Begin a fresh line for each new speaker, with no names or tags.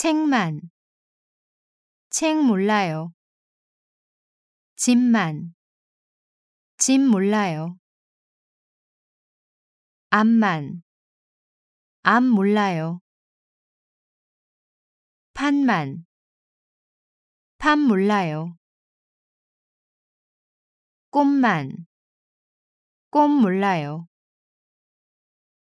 책만, 책 몰라요. 집만, 집 몰라요. 앞만, 앞 몰라요. 판만, 판 몰라요. 꽃만, 꽃 몰라요.